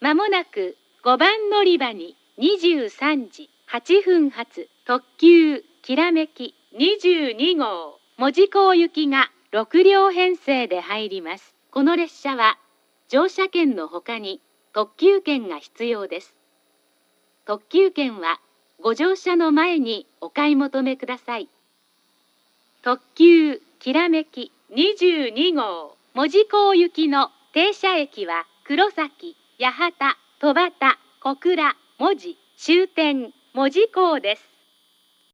まもなく5番乗り場に23時8分発特急きらめき22号門司港行きが6両編成で入ります。この列車は乗車券のほかに特急券が必要です。特急券はご乗車の前にお買い求めください。特急きらめき22号門司港行きの停車駅は黒崎、八幡、戸畑、小倉、門司、終点門司港です。